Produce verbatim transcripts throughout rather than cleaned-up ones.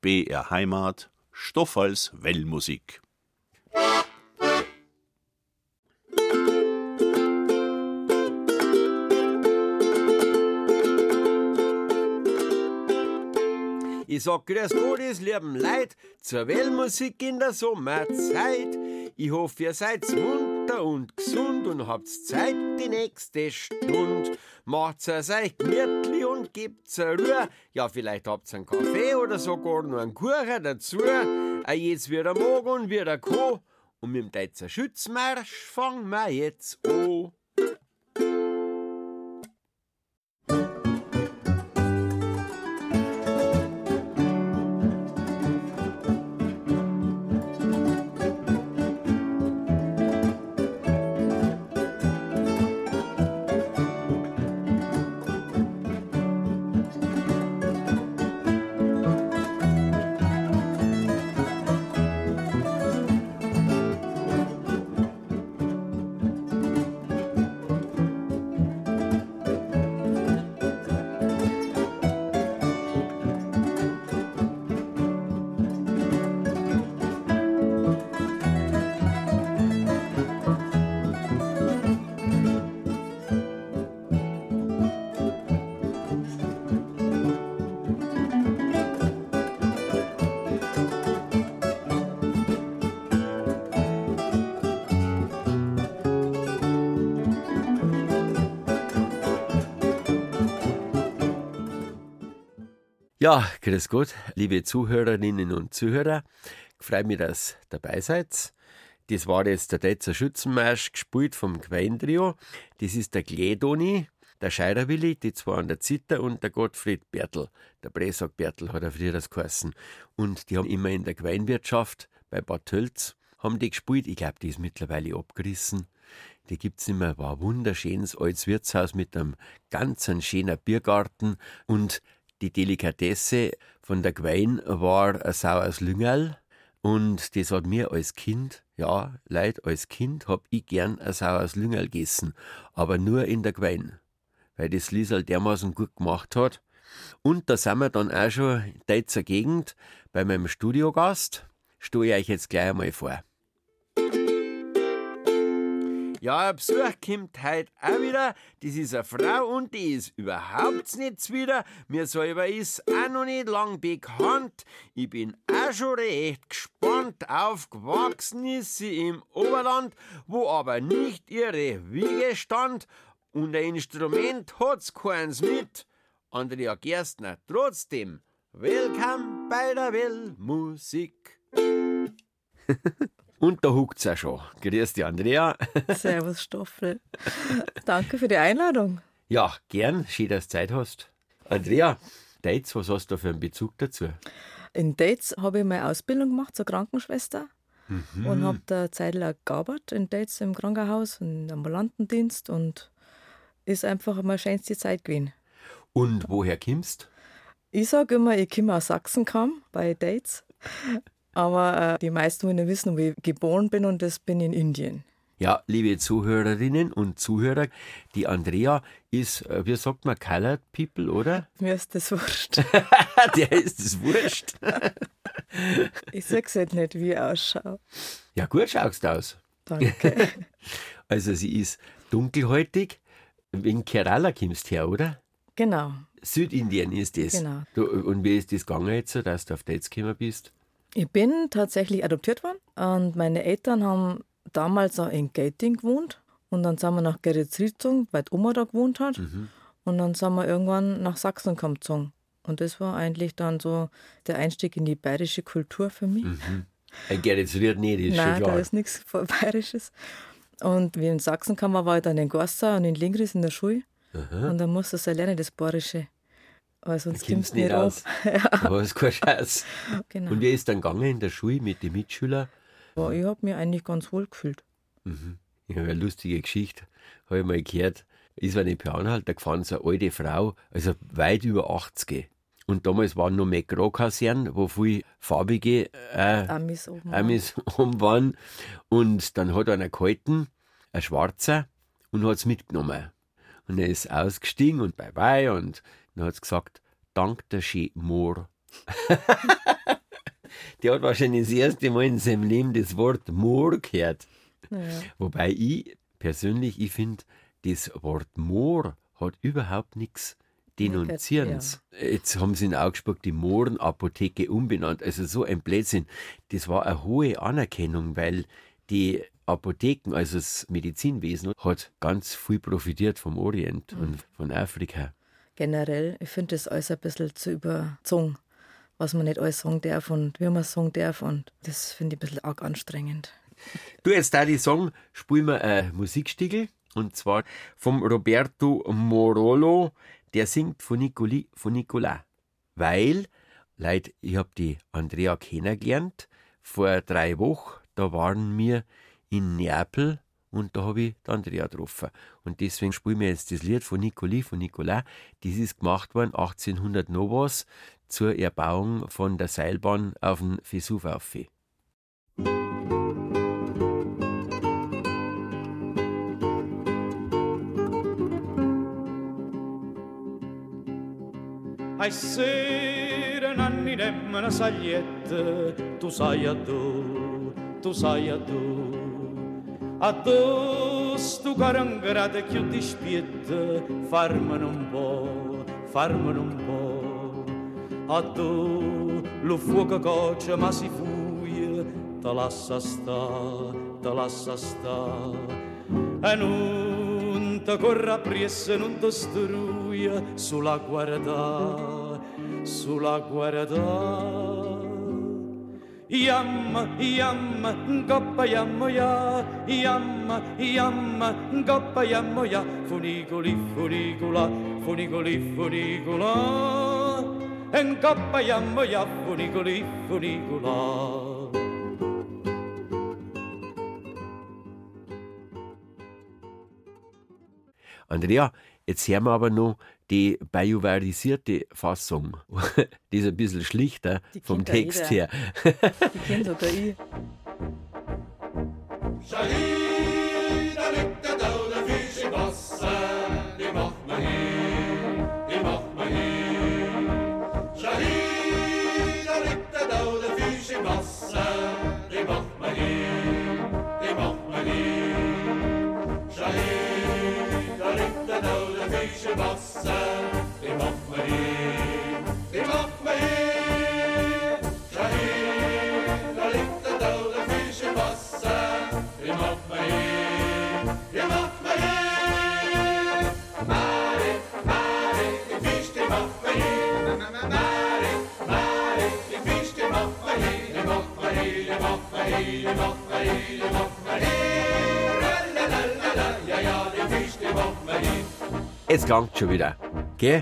B R Heimat, Stoff als Wellmusik. Ich sag grüß Gott, es lieben Leid, zur Wellmusik in der Sommerzeit. Ich hoffe, ihr seid munter und gesund und habt Zeit die nächste Stunde. Macht's es euch gemütlich und gebt's eine Ruhe. Ja, vielleicht habt's einen Kaffee oder sogar noch einen Kuchen dazu. Auch jetzt wieder Morgen und wieder Co. Und mit dem Deutzer Schützenmarsch fangen wir jetzt an. Ja, grüß Gott, liebe Zuhörerinnen und Zuhörer. Ich freue mich, dass ihr dabei seid. Das war jetzt der Deutzer Schützenmarsch, gespielt vom Queintrio. Das ist der Gledoni, der Scheirerwilli, die zwei an der Zither und der Gottfried Bertel. Der Bresack Bertel hat er früher das geheißen. Und die haben immer in der Queinwirtschaft bei Bad Tölz haben die gespielt. Ich glaube, die ist mittlerweile abgerissen. Die gibt's nicht mehr. War ein wunderschönes altes Wirtshaus mit einem ganz schönen Biergarten. Und die Delikatesse von der Quein war ein saures Lüngerl. Und das hat mir als Kind, ja, Leute, als Kind hab ich gern ein saures Lüngerl gegessen. Aber nur in der Quein. Weil das Liesl dermaßen gut gemacht hat. Und da sind wir dann auch schon in der Deutzer Gegend bei meinem Studiogast. Stelle ich euch jetzt gleich einmal vor. Ja, ein Besuch kommt heute auch wieder. Das ist eine Frau und die ist überhaupt nicht zwider. Mir selber ist auch noch nicht lang bekannt. Ich bin auch schon recht gespannt. Aufgewachsen ist sie im Oberland, wo aber nicht ihre Wiege stand. Und ein Instrument hat's keins mit. Andrea Gerstner, trotzdem, willkommen bei der Wellmusik. Und da huckt's auch schon. Grüß dich, Andrea. Servus, Stoffel. Danke für die Einladung. Ja, gern. Schön, dass du Zeit hast. Andrea, Deutz, was hast du für einen Bezug dazu? In Deutz habe ich meine Ausbildung gemacht zur Krankenschwester mhm. und habe da eine Zeit lang gearbeitet in Deutz im Krankenhaus und im ambulanten und ist einfach meine schönste Zeit gewesen. Und woher kommst? Ich sage immer, ich komme aus Sachsenkamm bei Deutz. Aber äh, die meisten wollen wissen, wo ich geboren bin, und das bin in Indien. Ja, liebe Zuhörerinnen und Zuhörer, die Andrea ist, äh, wie sagt man, Colored People, oder? Mir ist das wurscht. Der ist das wurscht. Ich sage halt nicht, wie ich ausschaue. Ja, gut schaust du aus. Danke. Also sie ist dunkelhäutig, wegen Kerala kommst du her, oder? Genau. Südindien ist das. Genau. Du, und wie ist das gegangen jetzt, so, dass du auf Deutsch gekommen bist? Ich bin tatsächlich adoptiert worden und meine Eltern haben damals auch in Gelting gewohnt und dann sind wir nach Geretsried gezogen, weil die Oma da gewohnt hat mhm. und dann sind wir irgendwann nach Sachsenkamm gezogen und das war eigentlich dann so der Einstieg in die bayerische Kultur für mich. Mhm. Ein Geretsried nicht, ist Nein, schon klar. da ist nichts Bayerisches. Und wie in Sachsenkamm war, war ich dann in Gossau und in Lingris in der Schule Aha. und dann musste ich lernen, das Bayerische. Weil sonst kommst du nicht raus. Ja. Aber ist kein Scheiß. Genau. Und wie ist dann gegangen in der Schule mit den Mitschülern? Ja, ich habe mich eigentlich ganz wohl gefühlt. Mhm. Ich habe eine lustige Geschichte, habe ich mal gehört. Ist war nicht per Anhalt, da gefahren so eine alte Frau, also weit über achtzig. Und damals waren noch Metro-Kasernen, wo viele farbige äh, Amis oben Amis oben waren. Und dann hat einer gehalten, ein Schwarzer, und hat es mitgenommen. Und er ist ausgestiegen und bye bye und dann hat es gesagt, dank der Schee Moor. Der hat wahrscheinlich das erste Mal in seinem Leben das Wort Moor gehört. Naja. Wobei ich persönlich, ich finde, das Wort Moor hat überhaupt nichts Denunzierens. Jetzt haben sie in Augsburg die Mohrenapotheke umbenannt. Also so ein Blödsinn. Das war eine hohe Anerkennung, weil die Apotheken, also das Medizinwesen, hat ganz viel profitiert vom Orient mhm. und von Afrika. Generell, ich finde das alles ein bisschen zu überzogen, was man nicht alles sagen darf und wie man es sagen darf. Und das finde ich ein bisschen arg anstrengend. Du, jetzt da die Song, spielen wir ein Musikstückel. Und zwar vom Roberto Morolo, der singt von, Nicoli, von Nicola. Weil, Leute, ich habe die Andrea kennengelernt vor drei Wochen. Da waren wir in Neapel und da habe ich die Andrea getroffen. Und deswegen spielen wir jetzt das Lied von Nicoli, von Nicola. Das ist gemacht worden achtzehnhundert noch was zur Erbauung von der Seilbahn auf den Vesuv auf. Ai sera nanni nemma una saglietta, tu sai a do, tu sai a do. A stu carangrate più di spietta, farmane un po', farmane un po'. A do, lo fuoco coccia ma si fuia, te lascia sta, te lascia sta. E non te corra appresso, non te struia, sulla guarda, sulla guarda. Yamma, yamma, ngoppa yammo ya, yamma, yamma, ngoppa yammo ya, funicoli, funicula, funicoli, funicula, ngoppa yammo ya, funicoli, funicula. Andrea, jetzt hören wir aber noch die bajuwarisierte Fassung. Die ist ein bisschen schlichter die vom Text her. Die kennt sogar ich. Shahida liegt der Dauder Fisch im Wasser, die macht man hin, die macht man hin. Shahida liegt der Dauder Fisch im Wasser, die macht man hin, die macht man hin. Shahida liegt der Dauder Fisch im Wasser, die macht man hin, die macht man hin. Shahida liegt der Dauder Fisch im Wasser, die macht man hin, die macht man hin. Mare, Mare, die Fisch, die macht man hin. Mare, Mare, die Fisch, die macht man hin, die macht man hin, die macht man hin, die macht man hin, die macht man hin. Lalalala, ja, ja, die Fisch, die macht man hin. Jetzt langt schon wieder, gell?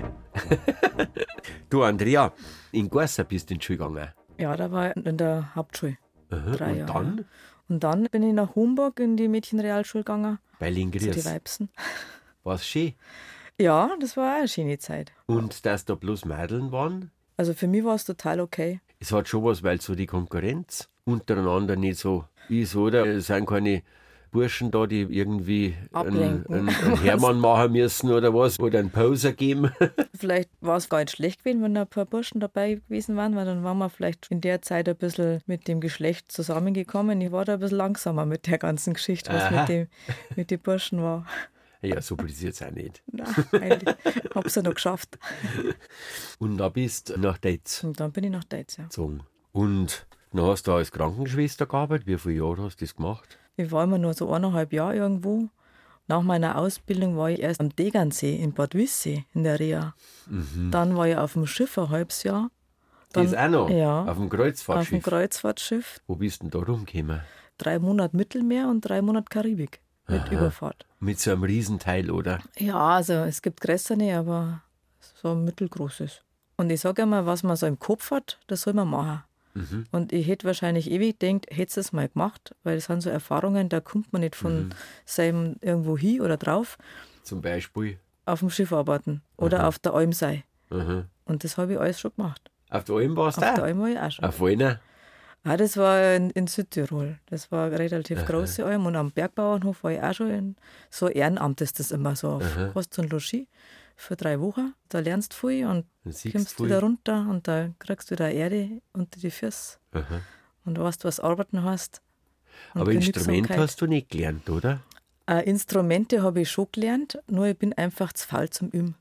Du, Andrea, in Gorsa bist du in die Schule gegangen. Ja, da war ich in der Hauptschule. Aha, Drei und Jahre. dann? Und dann bin ich nach Homburg in die Mädchenrealschule gegangen. Bei Zu die Lingries. Weibsen. War's schön. Ja, das war auch eine schöne Zeit. Und dass da bloß Mädeln waren, Also für mich war es total okay. es hat schon was, weil so die Konkurrenz untereinander nicht so ist, oder? Es sind keine Burschen da, die irgendwie einen, Ablenken. einen, einen Hermann machen müssen oder was, oder einen Poser geben. Vielleicht war es gar nicht schlecht gewesen, wenn ein paar Burschen dabei gewesen waren, weil dann waren wir vielleicht in der Zeit ein bisschen mit dem Geschlecht zusammengekommen. Ich war da ein bisschen langsamer mit der ganzen Geschichte, was Aha. mit, dem, mit den Burschen war. Ja, so passiert es auch nicht. Nein, eigentlich habe es ja noch geschafft. Und dann bist du nach Deitz Und dann bin ich nach Deutsch. Ja. gezogen. Und dann hast du als Krankenschwester gearbeitet. Wie viele Jahre hast du das gemacht? Ich war immer nur so eineinhalb Jahre irgendwo. Nach meiner Ausbildung war ich erst am Degernsee in Bad Wissee in der Reha. Dann war ich auf dem Schiff ein halbes Jahr. Dann, das auch noch? Ja, Auf dem auf dem Kreuzfahrtschiff? Kreuzfahrtschiff. Wo bist du denn da rumgekommen? Drei Monate Mittelmeer und drei Monate Karibik mit Aha. Überfahrt. Mit so einem Riesenteil, oder? Ja, also es gibt größere, aber so ein mittelgroßes. Und ich sage immer, was man so im Kopf hat, das soll man machen. Mhm. Und ich hätte wahrscheinlich ewig gedacht, hätte es mal gemacht, weil das sind so Erfahrungen, da kommt man nicht von Mhm. seinem irgendwo hin oder drauf, Zum Beispiel. auf dem Schiff arbeiten oder Aha. auf der Alm sein. Aha. Und das habe ich alles schon gemacht. Auf der Alm warst Auf du der auch? Alm war ich auch schon. Auf Wallner? Ah, das war in, in Südtirol. Das war eine relativ Aha. große Alm. Und am Bergbauernhof war ich auch schon. In, so Ehrenamt ist das immer so. Auf Aha. Kost und Logis. für drei Wochen. Da lernst du viel und Dann siehst kommst du wieder runter und da kriegst du wieder Erde unter die Füße Aha. und weißt, was Arbeiten heißt. Und Aber Instrument Genügsamkeit. hast du nicht gelernt, oder? Äh, Instrumente habe ich schon gelernt, nur ich bin einfach zu faul zum Üben.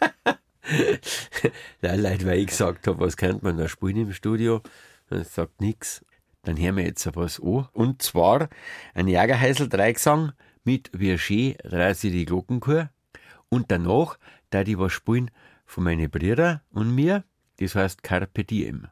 Nein, Leute, weil ich gesagt habe, was könnte man da spielen im Studio? Und er sagt nichts. Dann hören wir jetzt was an. Und zwar ein Jägerheisel Dreigesang mit Wie schön dreht sich die Glockenchor. Und danach da die was spielen von meinen Brüdern und mir. Das heißt Carpe Diem.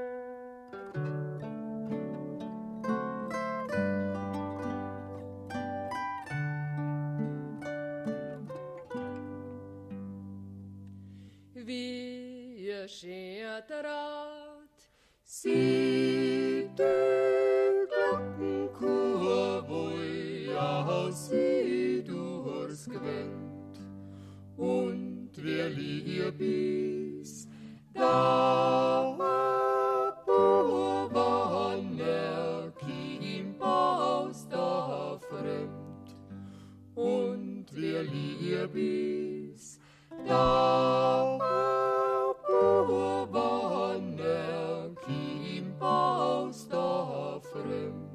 Wie schön draht sie die Glockenchor, wo ja sie durchs Gewand. Und wer lieb ist, da wann er Kind aus da fremd. Und wer lieb ist, da wann er Kind aus da fremd.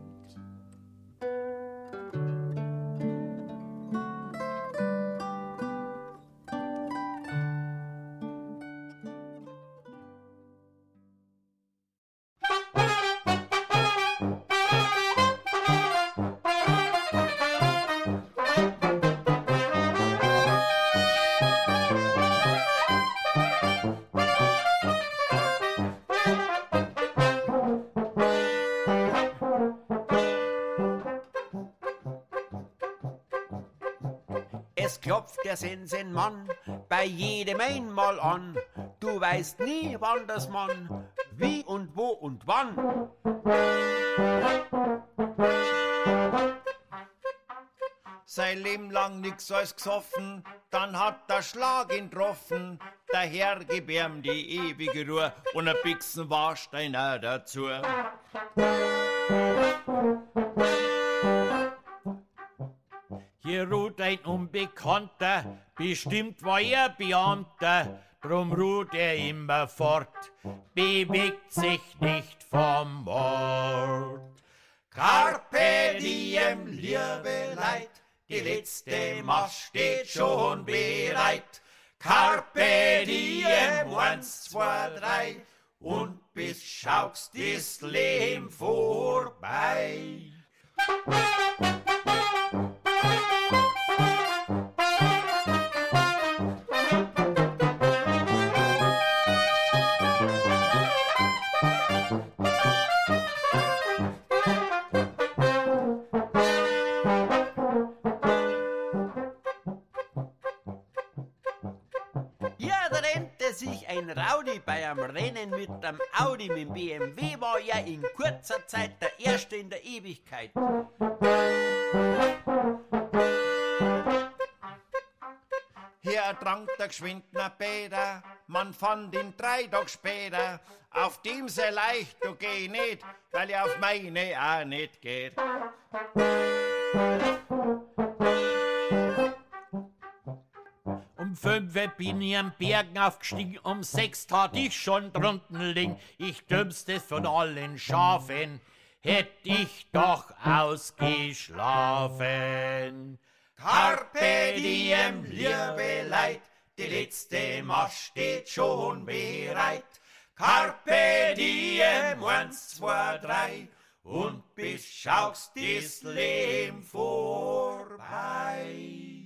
Es klopft der Sensenmann bei jedem einmal an. Du weißt nie, wann das Mann, wie und wo und wann. Sein Leben lang nix als gesoffen, dann hat der Schlag ihn getroffen. Der Herr gib ihm die ewige Ruhe und ein Bixen Warstein auch dazu. Hier ruht ein Unbekannter, bestimmt war er Beamter, drum ruht er immer fort, bewegt sich nicht vom Ort. Carpe diem, liebe Leid, die letzte Mast steht schon bereit. Carpe diem, eins, zwei, drei, und bis schaust das Leben vorbei. Ja, da rennte sich ein Rowdy bei einem Rennen mit einem Audi. Mit dem B M W war er in kurzer Zeit der Erste in der Ewigkeit. Hier ertrank der geschwindner Bäder, man fand ihn drei Tage später. Auf dem sehr leicht, du geh nicht, weil er auf meine auch nicht geht. Um fünf bin ich am Bergen aufgestiegen, um sechs tat ich schon drunten liegen. Ich dümmste von allen Schafen, hätt ich doch ausgeschlafen. Carpe diem, liebe Leid, die letzte Mast steht schon bereit. Carpe diem, eins, zwei, drei, und bis schaust das Leben vorbei.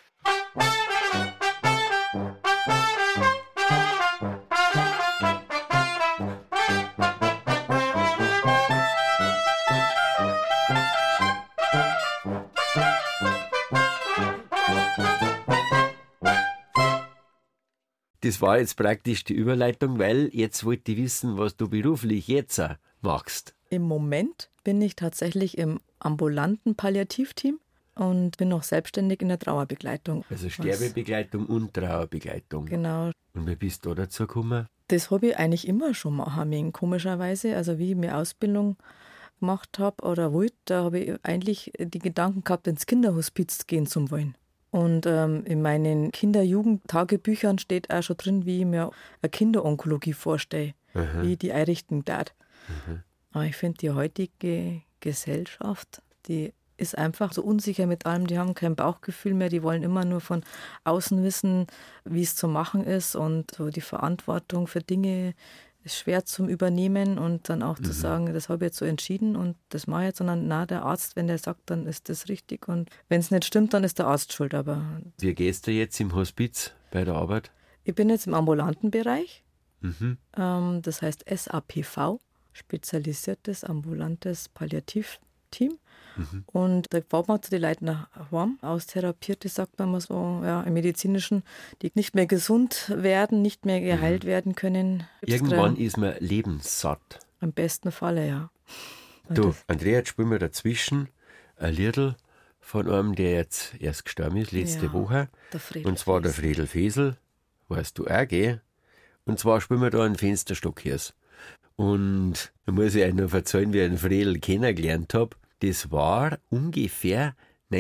Das war jetzt praktisch die Überleitung, weil jetzt wollte ich wissen, was du beruflich jetzt auch machst. Im Moment bin ich tatsächlich im ambulanten Palliativteam und bin noch selbstständig in der Trauerbegleitung. Also Sterbebegleitung und Trauerbegleitung. Genau. Und wie bist du dazu gekommen? Das habe ich eigentlich immer schon machen müssen, komischerweise. Also wie ich mir Ausbildung gemacht habe oder wollte, da habe ich eigentlich die Gedanken gehabt, ins Kinderhospiz gehen zu wollen. Und ähm, in meinen Kinder-Jugend-Tagebüchern steht auch schon drin, wie ich mir eine Kinderonkologie vorstelle, Aha. wie ich die einrichten darf. Mhm. Aber ich finde, die heutige Gesellschaft, die ist einfach so unsicher mit allem. Die haben kein Bauchgefühl mehr. Die wollen immer nur von außen wissen, wie es zu machen ist. Und so die Verantwortung für Dinge ist schwer zum Übernehmen und dann auch mhm. zu sagen, das habe ich jetzt so entschieden und das mache ich jetzt. Sondern na, der Arzt, wenn der sagt, dann ist das richtig. Und wenn es nicht stimmt, dann ist der Arzt schuld. Aber wie gehst du jetzt im Hospiz bei der Arbeit? Ich bin jetzt im ambulanten Bereich. Mhm. Ähm, das heißt S A P V, spezialisiertes ambulantes Palliativteam. Mhm. Und da fährt man zu den Leuten nach Hause, Austherapierte, sagt man mal so, ja, im Medizinischen, die nicht mehr gesund werden, nicht mehr geheilt mhm. werden können. Irgendwann ist man lebenssatt. Im besten Falle, ja. Und du, Andrea, jetzt spielen wir dazwischen ein Liedl von einem, der jetzt erst gestorben ist, letzte ja, Woche. Der und zwar der Friedel Fesel, weißt du auch, gell? Und zwar spielen wir da einen Fensterstockhirs. Und da muss ich euch noch erzählen, wie ich den Friedel kennengelernt habe. Das war ungefähr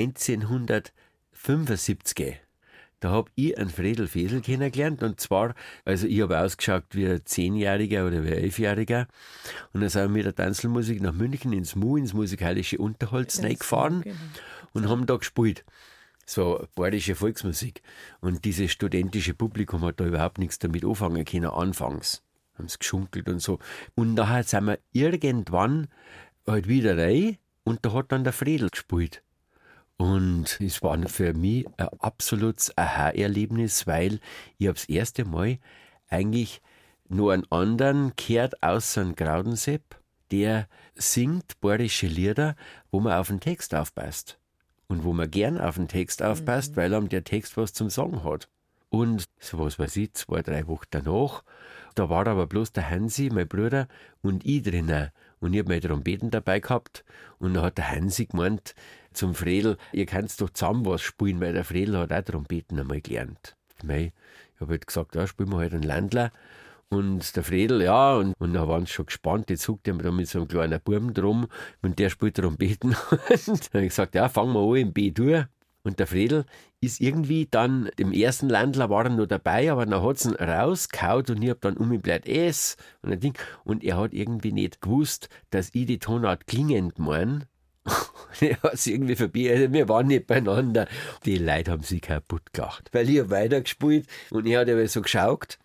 neunzehnhundertfünfundsiebzig. Da habe ich einen Friedel Fesel kennengelernt. Und zwar, also ich habe ausgeschaut wie ein Zehnjähriger oder wie ein Elfjähriger. Und dann sind wir mit der Tanzelmusik nach München ins M U, ins musikalische Unterholz reingefahren genau. und haben da gespielt. So bayerische Volksmusik. Und dieses studentische Publikum hat da überhaupt nichts damit anfangen können, anfangs. Haben sie geschunkelt und so. Und nachher sind wir irgendwann halt wieder rein. Und da hat dann der Friedel gespielt. Und es war für mich ein absolutes Aha-Erlebnis, weil ich habe das erste Mal eigentlich nur einen anderen gehört, außer einen Graudensepp, der singt bayerische Lieder, wo man auf den Text aufpasst. Und wo man gern auf den Text aufpasst, mhm. weil einem der Text was zum Sagen hat. Und so was weiß ich, zwei, drei Wochen danach, da war aber bloß der Hansi, mein Bruder, und ich drinnen. Und ich habe meine Trompeten dabei gehabt. Und dann hat der Hansi gemeint zum Friedel, ihr könnt doch zusammen was spielen, weil der Friedel hat auch Trompeten einmal gelernt. Ich habe halt gesagt, ja, spielen wir halt einen Landler. Und der Friedel, ja, und, und dann waren sie schon gespannt. Jetzt huckt er da mit so einem kleinen Buben drum und der spielt Trompeten. Und dann habe ich gesagt, ja, fangen wir an im B-Dur. Und der Friedel ist irgendwie dann, im ersten Landler war er noch dabei, aber dann hat es ihn rausgehauen und ich habe dann um ihn bleibt es und ein Ding. Und er hat irgendwie nicht gewusst, dass ich die Tonart klingend meine. Er hat es irgendwie vorbei, also wir waren nicht beieinander. Die Leute haben sich kaputt gelacht, weil ich habe weitergespielt und er hat aber so geschaut.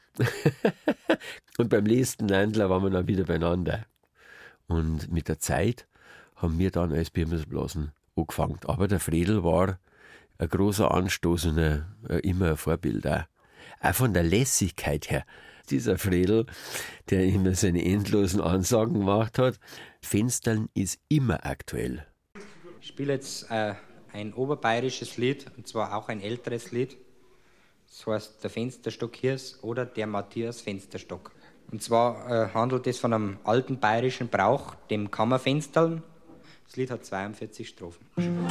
Und beim nächsten Landler waren wir dann wieder beieinander. Und mit der Zeit haben wir dann als Birmesblasen angefangen. Aber der Friedel war ein großer Anstoß und ein, immer ein Vorbild auch. Auch von der Lässigkeit her. Dieser Friedel, der immer seine endlosen Ansagen gemacht hat, Fenstern ist immer aktuell. Ich spiele jetzt äh, ein oberbayerisches Lied, und zwar auch ein älteres Lied. Das heißt der Fensterstockhirs oder der Matthias Fensterstock. Und zwar äh, handelt es von einem alten bayerischen Brauch, dem Kammerfenstern. Das Lied hat zweiundvierzig Strophen.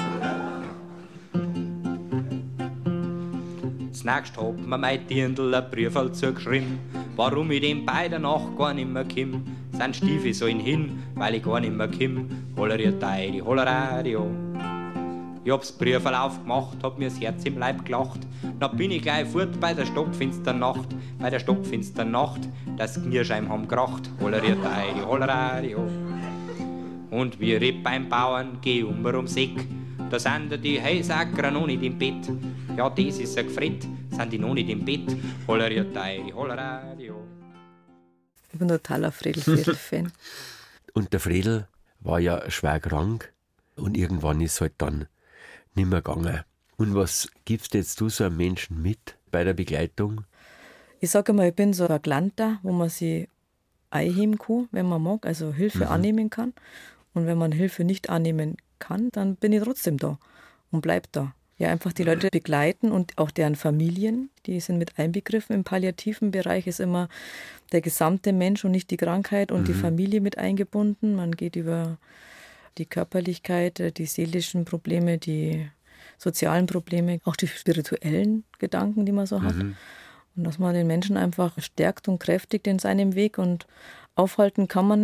Nächst hat mir mein Dirndl ein Briefl zugeschrieben, warum ich dem bei der Nacht gar nimmer komm. Sein Stiefel sollen hin, weil ich gar nimmer komm. Holleriert die Holleradio. Ich hab's Briefl aufgemacht, hab mir das Herz im Leib gelacht. Dann bin ich gleich fort bei der stockfinstern Nacht, bei der stockfinstern Nacht, das Knirscheim haben geracht. Holleriert die Holleradio. Und wie ich beim Bauern geh um ums Eck, da sind die Heisacker noch nicht im Bett. Ja, das ist ein Gefrett, sind die noch nicht im Bett. Holleriert die Holleradio. Ich bin totaler Friedel-Friedel-Fan. Und der Friedel war ja schwer krank und irgendwann ist es halt dann nicht mehr gegangen. Und was gibst jetzt du so einem Menschen mit bei der Begleitung? Ich sage mal, ich bin so ein Glanter, wo man sich einheben kann, wenn man mag, also Hilfe mhm. annehmen kann. Und wenn man Hilfe nicht annehmen kann, dann bin ich trotzdem da und bleib da. Ja, einfach die Leute begleiten und auch deren Familien, die sind mit einbegriffen. Im palliativen Bereich ist immer der gesamte Mensch und nicht die Krankheit und mhm. die Familie mit eingebunden. Man geht über die Körperlichkeit, die seelischen Probleme, die sozialen Probleme, auch die spirituellen Gedanken, die man so hat. Mhm. Und dass man den Menschen einfach stärkt und kräftigt in seinem Weg und aufhalten kann man nicht.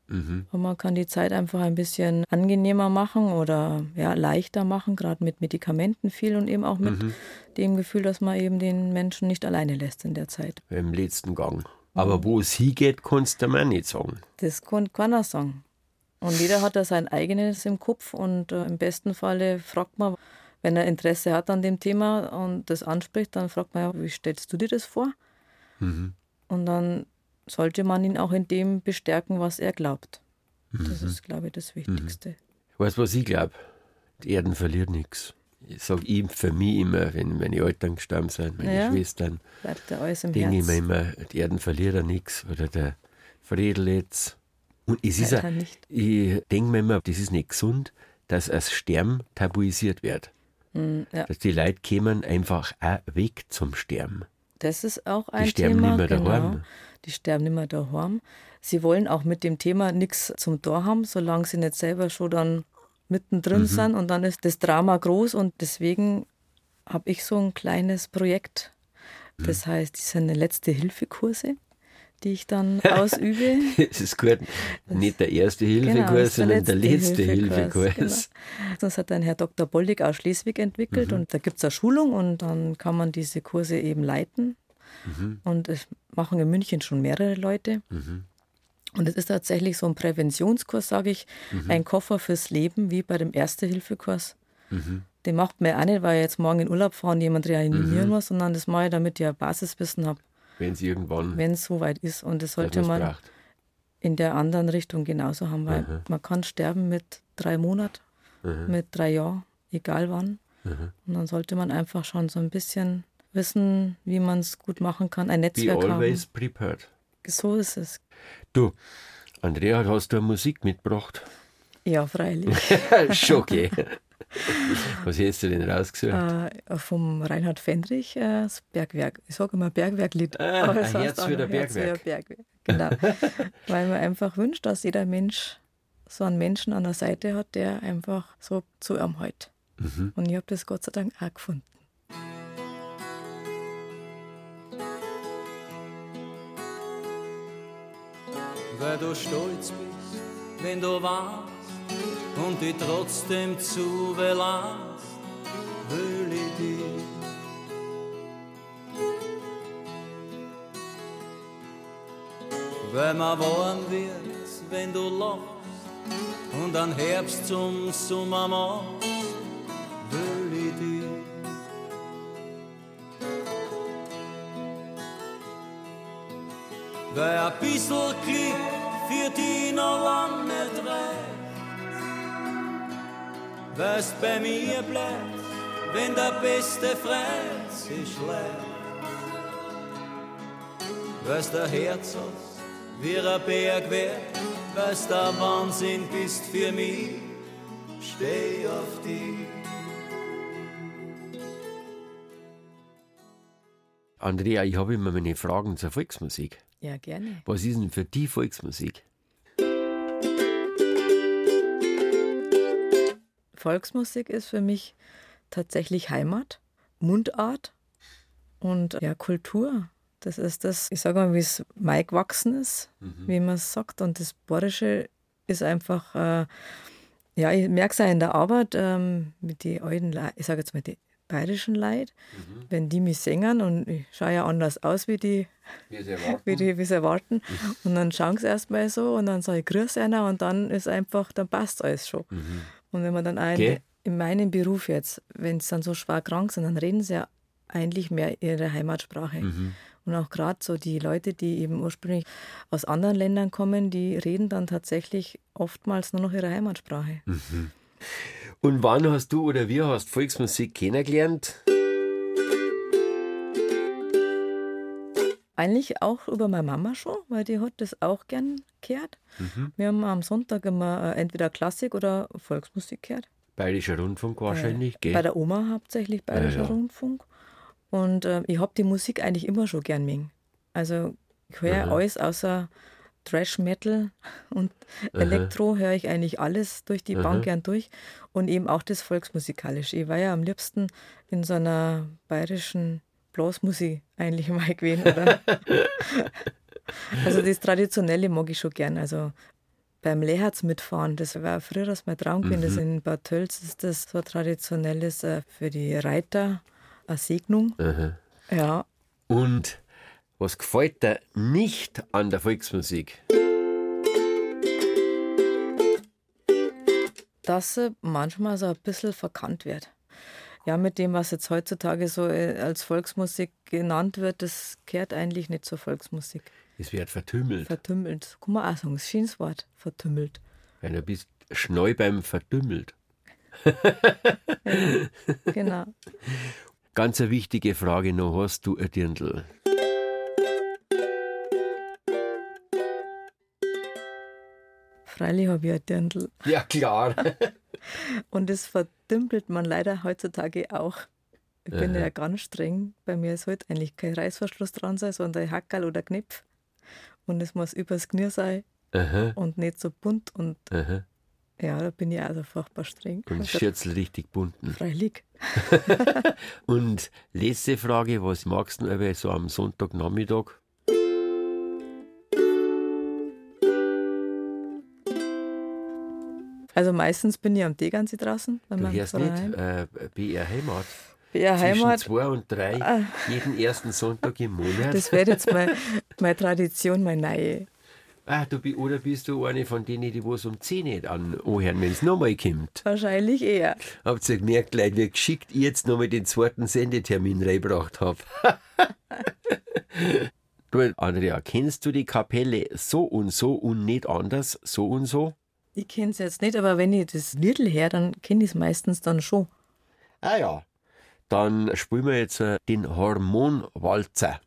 Mhm. Und man kann die Zeit einfach ein bisschen angenehmer machen oder ja, leichter machen, gerade mit Medikamenten viel und eben auch mit Mhm. dem Gefühl, dass man eben den Menschen nicht alleine lässt in der Zeit. Im letzten Gang. Aber wo es hingeht, kannst du mir auch nicht sagen. Das kann keiner sagen. Und jeder hat da sein eigenes im Kopf und äh, im besten Falle fragt man, wenn er Interesse hat an dem Thema und das anspricht, dann fragt man ja, wie stellst du dir das vor? Mhm. Und dann sollte man ihn auch in dem bestärken, was er glaubt. Das ist, glaube ich, das Wichtigste. Weißt du, was ich glaube? Die Erden verliert nichts. Ich sage ihm für mich immer, wenn meine Eltern gestorben sind, meine Ja. Schwestern, Bleibt ja alles im denke ich Herz. mir immer, die Erden verliert ja nichts. Oder der Friedel jetzt. Und es ist Leider auch, nicht. ich denke mir immer, das ist nicht gesund, dass das Sterben tabuisiert wird. Mm, ja. Dass die Leute kämen einfach auch weg zum Sterben. Das ist auch ein Die sterben Thema. nicht mehr genau. daheim. Die sterben nicht mehr daheim. Sie wollen auch mit dem Thema nichts zum Tor haben, solange sie nicht selber schon dann mittendrin Mhm. sind. Und dann ist das Drama groß. Und deswegen habe ich so ein kleines Projekt. Das Mhm. heißt, das sind Letzte-Hilfe-Kurse, die ich dann ausübe. Das ist gut. Nicht der erste Hilfekurs, das ist sondern der letzte Hilfekurs. Genau. Das hat ein Herr Doktor Bollig aus Schleswig entwickelt Mhm. und da gibt es eine Schulung und dann kann man diese Kurse eben leiten. Mhm. Und es machen in München schon mehrere Leute. Mhm. Und es ist tatsächlich so ein Präventionskurs, sage ich, Mhm. ein Koffer fürs Leben, wie bei dem Erste-Hilfe-Kurs. Mhm. Den macht man ja auch nicht, weil ich jetzt morgen in Urlaub fahren und jemand reanimieren Mhm. muss, sondern das mache ich, damit ich ein Basiswissen habe, Wenn es irgendwann wenn es soweit ist. Und das dass sollte man's man braucht. in der anderen Richtung genauso haben, weil Mhm. man kann sterben mit drei Monaten, Mhm. mit drei Jahren, egal wann. Mhm. Und dann sollte man einfach schon so ein bisschen wissen, wie man es gut machen kann, ein Be Netzwerk always haben. prepared. So ist es. Du, Andrea, hast du Musik mitgebracht? Ja, freilich. Schon okay. Was hättest du denn rausgesucht? äh, vom Reinhard Fendrich, äh, das Bergwerk. Ich sage immer Bergwerklied. Ah, aber ein es heißt Herz auch für noch der Herz für Bergwerk. Bergwerk. Genau. Weil man einfach wünscht, dass jeder Mensch so einen Menschen an der Seite hat, der einfach so zu ihm hält. Mhm. Und ich habe das Gott sei Dank auch gefunden. Weil du stolz bist, wenn du warst und dich trotzdem zu belasst, will ich dich. Weil mir warm wird, wenn du lachst und an Herbst zum Sommer machst, will ich dich. Weil ein bisschen Glück für dich noch lang nicht reicht. Weil's bei mir bleibt, wenn der beste Freund sich schleicht. Weil's der Herz hast, wie ein Berg wär, weil's der Wahnsinn bist für mich, steh auf dich. Andrea, ich habe immer meine Fragen zur Volksmusik. Ja, gerne. Was ist denn für die Volksmusik? Volksmusik ist für mich tatsächlich Heimat, Mundart und ja, Kultur. Das ist das, ich sage mal, wie es mir gewachsen ist, Mhm. wie man es sagt. Und das Bayerische ist einfach, äh, ja, ich merke es auch in der Arbeit ähm, mit den alten, Le- ich sage jetzt mal die bayerischen Leute, Mhm. wenn die mich singen und ich schaue ja anders aus, wie die Wie sie erwarten. wie die wie sie erwarten. Und dann schauen sie erst mal so und dann sage ich Grüß einer und dann ist einfach, dann passt alles schon. Mhm. Und wenn man dann auch in, Gell? in meinem Beruf jetzt, wenn sie dann so schwer krank sind, dann reden sie ja eigentlich mehr ihre Heimatsprache. Mhm. Und auch gerade so die Leute, die eben ursprünglich aus anderen Ländern kommen, die reden dann tatsächlich oftmals nur noch ihre Heimatsprache. Mhm. Und wann hast du oder wir hast Volksmusik kennengelernt? Eigentlich auch über meine Mama schon, weil die hat das auch gern gehört. Mhm. Wir haben am Sonntag immer äh, entweder Klassik oder Volksmusik gehört. Bayerischer Rundfunk wahrscheinlich, Äh, gell? bei der Oma hauptsächlich Bayerischer Ja, ja. Rundfunk. Und äh, ich habe die Musik eigentlich immer schon gern mögen. Also ich höre Aha. alles außer Thrash Metal und Aha. Elektro, höre ich eigentlich alles durch die Aha. Bank gern durch. Und eben auch das Volksmusikalische. Ich war ja am liebsten in so einer bayerischen Blasmusik eigentlich mal gewesen. Oder? Also das Traditionelle mag ich schon gern. Also beim Lehrherz mitfahren. Das war früher das mein Traum gewesen. Das in Bad Tölz ist das so traditionelles äh, für die Reiter, eine Segnung. Aha. Ja. Und was gefällt dir nicht an der Volksmusik? Dass sie manchmal so ein bisschen verkannt wird. Ja, mit dem, was jetzt heutzutage so als Volksmusik genannt wird, das gehört eigentlich nicht zur Volksmusik. Es wird vertümmelt. Vertümmelt. Kann man auch sagen, das ist ein schönes Wort, vertümmelt. Weil du bist schnell beim Verdümmelt. Ja, genau. Ganz eine wichtige Frage noch, hast du ein Dirndl? Freilich habe ich ein Dirndl. Ja, klar. Und das verdümpelt man leider heutzutage auch. Ich bin Aha. ja ganz streng. Bei mir sollte eigentlich kein Reißverschluss dran sein, sondern ein Hackerl oder Knopf. Und es muss übers Knie sein Aha, und nicht so bunt. Und aha. ja, da bin ich also furchtbar streng. Und Also, Schürzel richtig bunten. freilich. Und letzte Frage, was magst du aber so am Sonntagnachmittag? Also meistens bin ich am Tegernsee draußen. Bei Du meinem hörst Verein. nicht äh, B R Heimat? B R Zwischen Heimat, zwei und drei, Ah. jeden ersten Sonntag im Monat. das wäre jetzt meine, meine Tradition, meine neue. Ah, du, bi- oder bist du eine von denen, die was um zehn nicht an anhören, wenn es nochmal kommt? Wahrscheinlich eher. Habt ihr gemerkt, Leute, wie geschickt ich jetzt nochmal den zweiten Sendetermin reingebracht habe? Du, Andrea, kennst du die Kapelle so und so und nicht anders, so und so? Ich kenne es jetzt nicht, aber wenn ich das Liedl her, dann kenne ich es meistens dann schon. Ah ja. Dann spielen wir jetzt äh, den Hormonwalzer.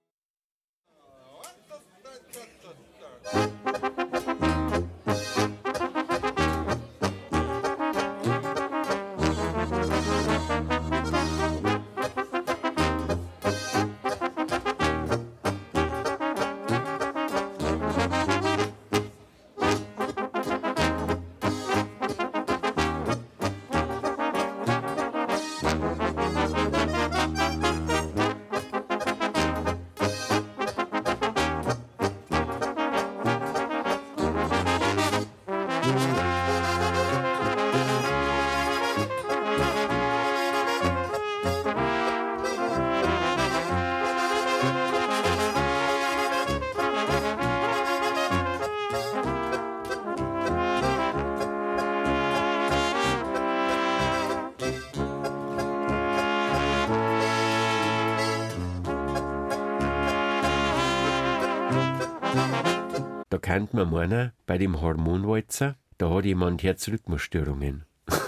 Da könnte man meinen, bei dem Hormonwalzer, da hat jemand Herzrhythmusstörungen.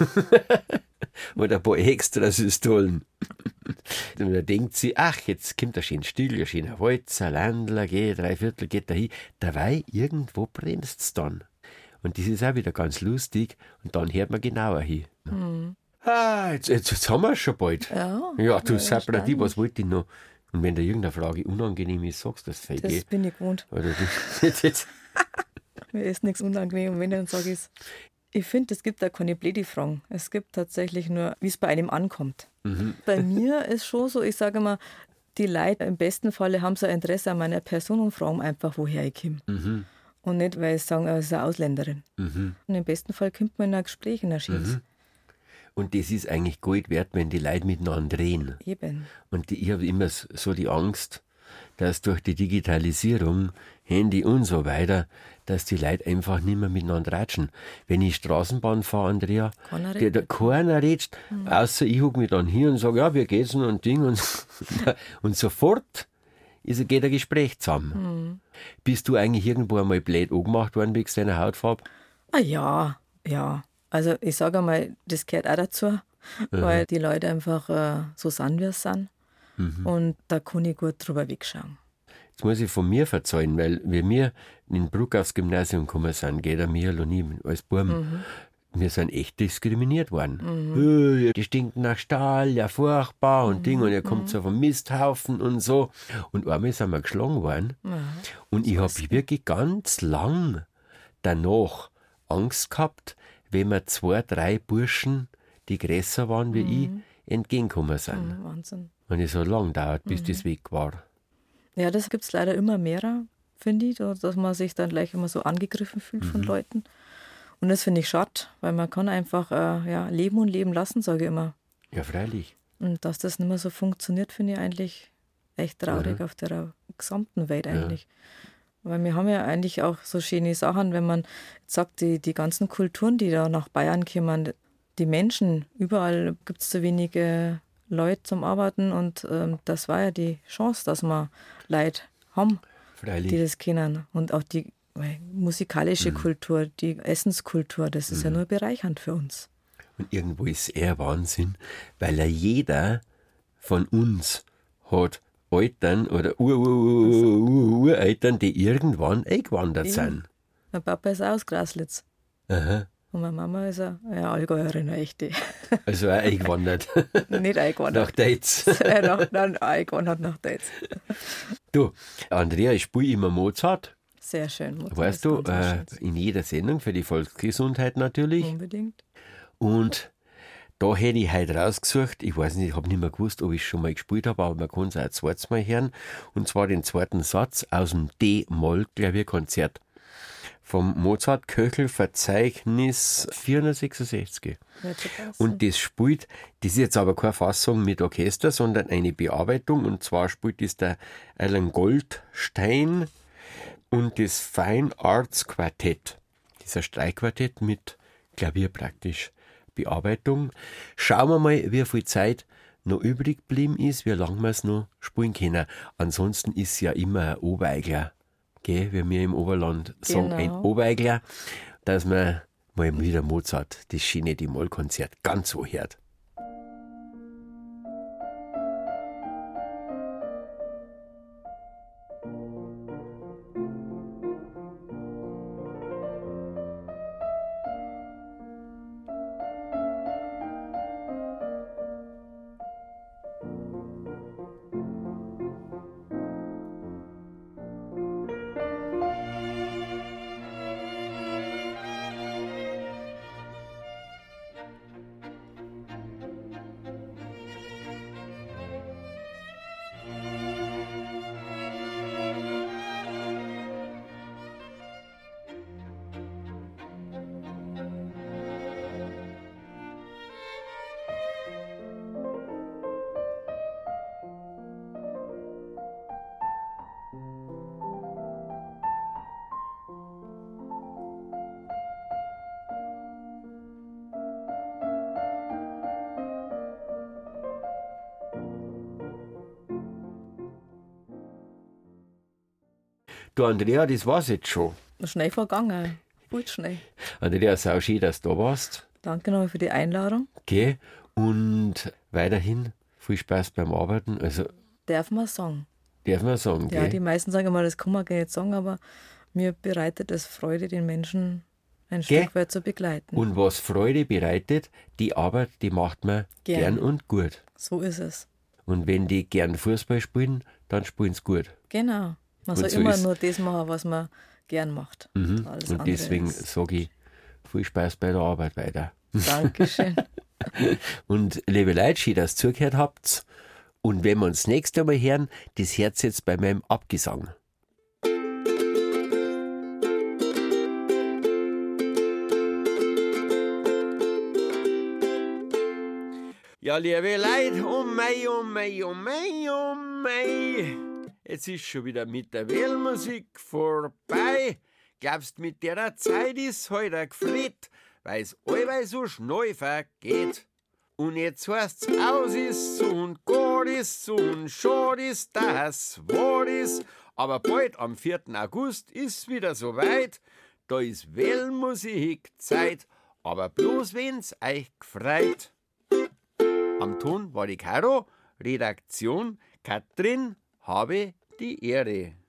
Oder ein paar Extrasystolen. Und da denkt sie, ach, jetzt kommt ein schön Stil, ein schöner Walzer, Ländler, geht, drei Viertel geht dahin. Dabei, irgendwo bremst es dann. Und das ist auch wieder ganz lustig. Und dann hört man genauer hin. Hm. Ah, jetzt, jetzt, jetzt haben wir es schon bald. Ja, Ja, du ja, Sabrati, was wollte ich noch? Und wenn da irgendeine Frage unangenehm ist, sagst du das fällt das eh. bin ich gewohnt. Oder du, jetzt, jetzt. Mir ist nichts unangenehm. Und wenn ich dann sage, ich, ich finde, es gibt da keine blöde Fragen. Es gibt tatsächlich nur, wie es bei einem ankommt. Mhm. Bei mir ist schon so, ich sage immer, die Leute im besten Falle haben so ein Interesse an meiner Person und fragen einfach, woher ich komme. Mhm. Und nicht, weil sie sagen, es ist eine Ausländerin. Mhm. Und im besten Fall kommt man in ein Gespräch, in ein schönes. Mhm. Und das ist eigentlich Gold wert, wenn die Leute miteinander reden. Eben. Und die, ich habe immer so die Angst, dass durch die Digitalisierung, Handy und so weiter, dass die Leute einfach nicht mehr miteinander ratschen. Wenn ich Straßenbahn fahre, Andrea, Keiner der, redet. der keiner redet, mhm. außer ich huck mich dann hier und sage, ja, wie geht's denn und Ding. Und, und sofort ist, geht ein Gespräch zusammen. Mhm. Bist du eigentlich irgendwo einmal blöd angemacht worden wegen deiner Hautfarbe? Ah ja, ja. Also ich sage einmal, das gehört auch dazu, mhm. weil die Leute einfach äh, so sind, wie sie sind. Mhm. Und da kann ich gut drüber wegschauen. Jetzt muss ich von mir verzeihen, weil wie wir in Bruck aufs Gymnasium gekommen sind, geht er mir und ich als Buben, mhm. wir sind echt diskriminiert worden. Mhm. Die stinken nach Stahl, ja furchtbar und mhm. Ding und ihr kommt so vom Misthaufen und so. Und einmal sind wir geschlagen worden mhm. und ich habe wirklich ganz lang danach Angst gehabt, wenn mir zwei, drei Burschen, die größer waren wie mhm. ich, entgegengekommen sind. Mhm, Wahnsinn. Und es so lang dauert, bis mhm. das weg war. Ja, das gibt es leider immer mehr. finde ich, dass man sich dann gleich immer so angegriffen fühlt mhm. von Leuten. Und das finde ich schade, weil man kann einfach äh, ja, leben und leben lassen, sage ich immer. Ja, freilich. Und dass das nicht mehr so funktioniert, finde ich eigentlich echt traurig mhm. auf der gesamten Welt eigentlich. Ja. Weil wir haben ja eigentlich auch so schöne Sachen, wenn man sagt, die, die ganzen Kulturen, die da nach Bayern kommen, die Menschen, überall gibt es so wenige Leute zum Arbeiten und ähm, das war ja die Chance, dass wir Leute haben, freilich. Die das kennen. Und auch die musikalische mhm. Kultur, die Essenskultur, das ist mhm. ja nur bereichernd für uns. Und irgendwo ist er Wahnsinn, weil er jeder von uns hat Eltern oder Ur-Ur-Ur-Ureltern, die irgendwann eingewandert sind. Mein Papa ist auch aus Graslitz. Aha. Und meine Mama ist eine ja, Allgäuerin, eine echte. Also auch eingewandert. Nicht eingewandert. Nach Deutz. Ja, nach, nein, eingewandert nach Deutz. Du, Andrea, ich spiele immer Mozart. Sehr schön. Mozart weißt du, äh, in jeder Sendung für die Volksgesundheit natürlich. Unbedingt. Und da hätte ich heute rausgesucht, ich weiß nicht, ich habe nicht mehr gewusst, ob ich schon mal gespielt habe, aber man kann es auch ein zweites Mal hören. Und zwar den zweiten Satz aus dem D-Moll-Klavierkonzert vom Mozart-Köchel-Verzeichnis vierhundertsechsundsechzig. Und das spielt, das ist jetzt aber keine Fassung mit Orchester, sondern eine Bearbeitung. Und zwar spielt das der Alan Goldstein und das Fine Arts Quartett. Dieser Streichquartett mit Klavier praktisch. Bearbeitung. Schauen wir mal, wie viel Zeit noch übrig geblieben ist, wie lange wir es noch spielen können. Ansonsten ist es ja immer ein Obeigler, gell, wie wir im Oberland sagen, genau. Ein Obeigler, dass man mal wieder Mozart, das schöne D-Moll-Konzert, ganz so hört. Du Andrea, das war's jetzt schon. Schnell vergangen, gut schnell. Andrea, sau schön, dass du da warst. Danke nochmal für die Einladung. Okay, und weiterhin viel Spaß beim Arbeiten. Also, darf man sagen. Darf man sagen, Ja, gell? die meisten sagen immer, das kann man gar nicht sagen, aber mir bereitet es Freude, den Menschen ein Gell? Stück weit zu begleiten. Und was Freude bereitet, die Arbeit, die macht man Gern. gern und gut. So ist es. Und wenn die gern Fußball spielen, dann spielen sie gut. Genau. Man Und soll so immer ist- nur das machen, was man gern macht. Mhm. Alles Und andere deswegen ist- sage ich, viel Spaß bei der Arbeit weiter. Dankeschön. Und liebe Leute, schön, dass ihr zugehört habt. Und wenn wir uns das nächste Mal hören, das hört jetzt bei meinem Abgesang. Ja, liebe Leute, oh mei, oh mei, oh mei, oh mei. Jetzt ist schon wieder mit der Wählmusik vorbei. Glaubst, mit der Zeit ist heute geflitt, weil's allweil so schnell vergeht. Und jetzt heißt's, aus ist und gut ist und schad ist, das wahr ist. Aber bald am vierten August ist wieder soweit. Da ist Wählmusik-Zeit, aber bloß wenn's euch gefreut. Am Ton war die Caro, Redaktion Katrin, habe die Ehre.